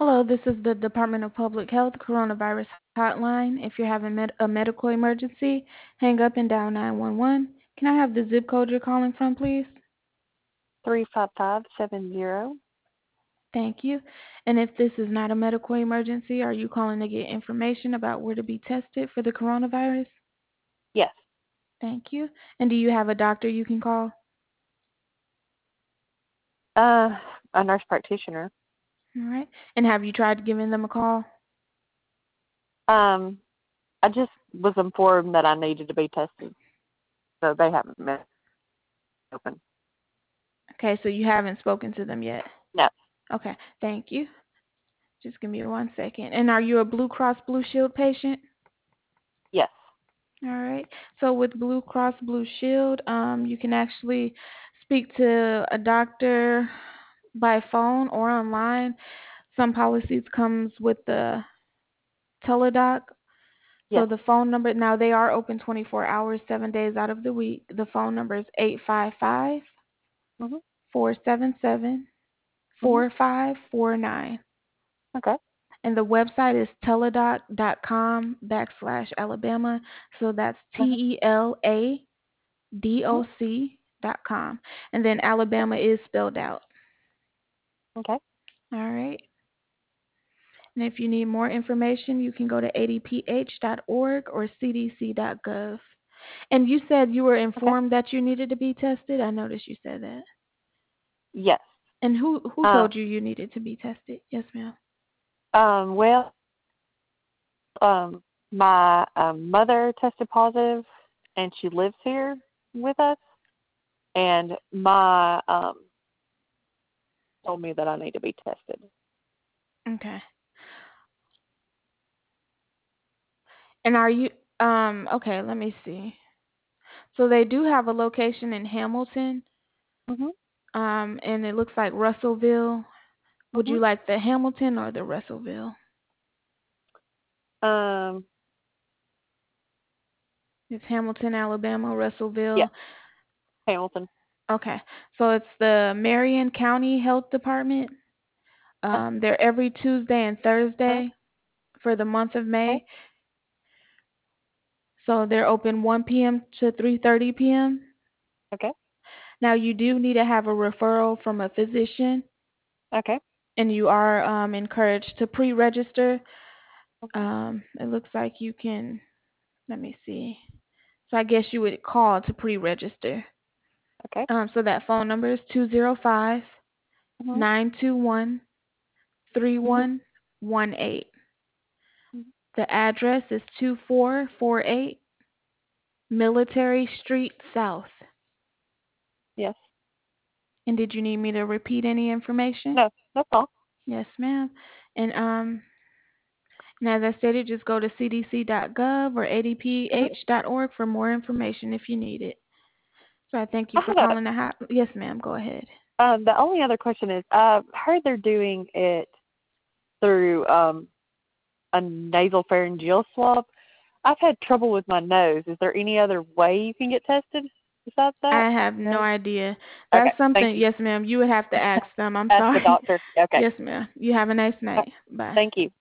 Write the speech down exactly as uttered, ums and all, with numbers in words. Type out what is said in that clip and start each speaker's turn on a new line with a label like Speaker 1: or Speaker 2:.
Speaker 1: Hello, this is the Department of Public Health Coronavirus Hotline. If you're having med- a medical emergency, hang up and dial nine one one. Can I have the zip code you're calling from, please?
Speaker 2: three five five seven zero.
Speaker 1: Thank you. And if this is not a medical emergency, are you calling to get information about where to be tested for the coronavirus?
Speaker 2: Yes.
Speaker 1: Thank you. And do you have a doctor you can call?
Speaker 2: Uh, a nurse practitioner.
Speaker 1: All right. And have you tried giving them a call?
Speaker 2: Um, I just was informed that I needed to be tested, so they haven't been open.
Speaker 1: Okay, so you haven't spoken to them yet.
Speaker 2: No.
Speaker 1: Okay, thank you. Just give me one second. And are you a Blue Cross Blue Shield patient?
Speaker 2: Yes.
Speaker 1: All right. So with Blue Cross Blue Shield, um, you can actually speak to a doctor by phone or online. Some policies comes with the teledoc. So
Speaker 2: Yes.
Speaker 1: the phone number, now they are open twenty-four hours, seven days out of the week. The phone number is eight five five,
Speaker 2: Mhm.
Speaker 1: four seven seven,
Speaker 2: Mhm.
Speaker 1: four five four nine.
Speaker 2: Okay.
Speaker 1: And the website is teladoc.com backslash Alabama. So that's T
Speaker 2: Mhm.
Speaker 1: E L A D O
Speaker 2: Mhm.
Speaker 1: C dot com. And then Alabama is spelled out.
Speaker 2: Okay.
Speaker 1: All right. And if you need more information, you can go to A D P H dot org or C D C dot gov. And you said you were
Speaker 2: Okay.
Speaker 1: informed that you needed to be tested? I noticed you said that.
Speaker 2: Yes.
Speaker 1: And who who
Speaker 2: Uh,
Speaker 1: told you you needed to be tested? Yes, ma'am.
Speaker 2: um, well, um, my um, mother tested positive, and she lives here with us, and my um told me that I need to be tested.
Speaker 1: Okay. And are you um okay, let me see. So they do have a location in Hamilton,
Speaker 2: Mhm.
Speaker 1: um, and it looks like Russellville. Would
Speaker 2: Mhm.
Speaker 1: you like the Hamilton or the Russellville?
Speaker 2: Um.
Speaker 1: It's Hamilton, Alabama,
Speaker 2: Yeah.
Speaker 1: Russellville.
Speaker 2: Hamilton.
Speaker 1: Okay, so it's the Marion County Health Department.
Speaker 2: Uh,
Speaker 1: Um, they're every Tuesday and
Speaker 2: uh,
Speaker 1: Thursday for the month of
Speaker 2: okay.
Speaker 1: May. So they're open one p m to three thirty p m
Speaker 2: Okay.
Speaker 1: Now you do need to have a referral from a physician,
Speaker 2: Okay.
Speaker 1: and you are um, encouraged to pre-register.
Speaker 2: Okay.
Speaker 1: Um, it looks like you can. Let me see. So I guess you would call to pre-register.
Speaker 2: Okay.
Speaker 1: Um, so that phone number is two zero five,
Speaker 2: Mhm.
Speaker 1: nine two one, three
Speaker 2: Mhm.
Speaker 1: one one eight.
Speaker 2: Mhm.
Speaker 1: The address is two four four eight Military Street South.
Speaker 2: Yes.
Speaker 1: And did you need me to repeat any information?
Speaker 2: No, that's all.
Speaker 1: Yes, ma'am. And um, and as I stated, just go to c d c dot gov or a d p
Speaker 2: Mhm.
Speaker 1: h dot org for more information if you need it. So I thank you
Speaker 2: I
Speaker 1: for
Speaker 2: had a
Speaker 1: calling the hot. Yes, ma'am. Go ahead.
Speaker 2: um. The only other question is, I heard they're doing it through um a nasal pharyngeal swab. I've had trouble with my nose. Is there any other way you can get tested besides that?
Speaker 1: I have no
Speaker 2: No.
Speaker 1: idea.
Speaker 2: Okay.
Speaker 1: That's
Speaker 2: Thank
Speaker 1: something.
Speaker 2: you.
Speaker 1: Yes, ma'am. You would have to ask them. I'm
Speaker 2: Ask the
Speaker 1: sorry.
Speaker 2: doctor. Okay.
Speaker 1: Yes, ma'am. You have a nice night. Bye.
Speaker 2: Thank you.